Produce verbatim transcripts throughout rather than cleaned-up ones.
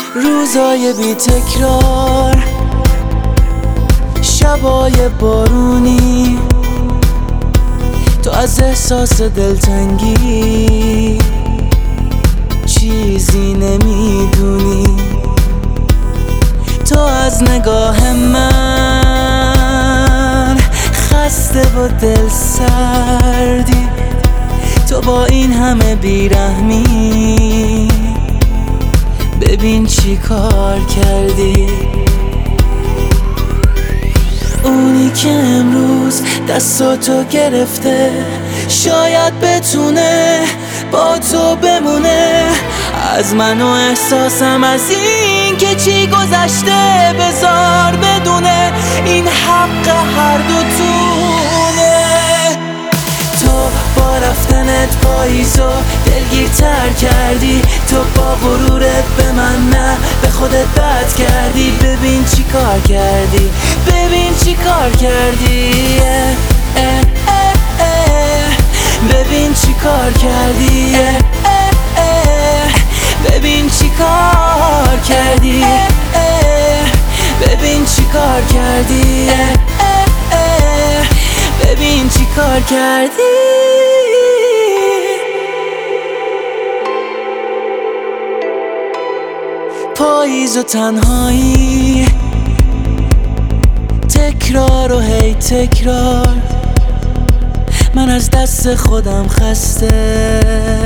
روزای بی تکرار، شبای بارونی، تو از احساس دلتنگی چیزی نمیدونی. تو از نگاه من خسته و دل سردی، تو با این همه بیرحمی ببین چی کار کردی. اونی که امروز دستاتو گرفته شاید بتونه با تو بمونه. از من و احساسم از این که چی گذشته بذار بدونه این حق هر دوتونه. تو با رفتنت پاییزو دلگیرتر کردی، تو با غرورت به من نه به خودت بد کردی. ببین چی کار کردی، ببین چی کار کردی، اه اه اه اه. ببین چی کار کردی، اه اه. ببین چی کار کردی، اه اه. ببین چی کار کردی، اه اه. ببین چی کار کردی. پاییز و تنهایی، تکرار و هی تکرار، من از دست خودم خسته،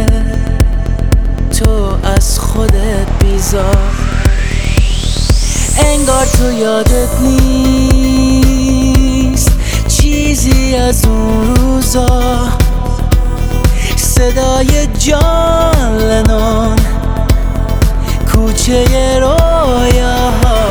تو از خودت بیزار. انگار تو یادت نیست چیزی از اون روزا، صدای جان لنون کوچه رویاها.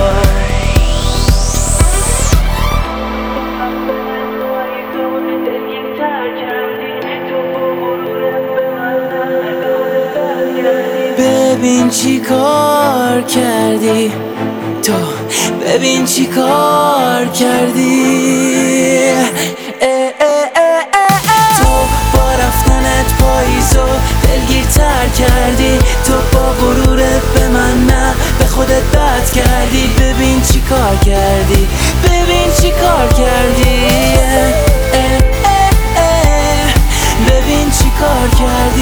ببین چی کار کردی تو، ببین چی کار کردی، اه اه اه اه. تو با رفتنت پاییزو دلگیرتر کردی، تو با غرورت به من نه به خودت بد کردی. ببین چی کار کردی، ببین چی کار کردی، اه اه اه اه. ببین چی کار کردی.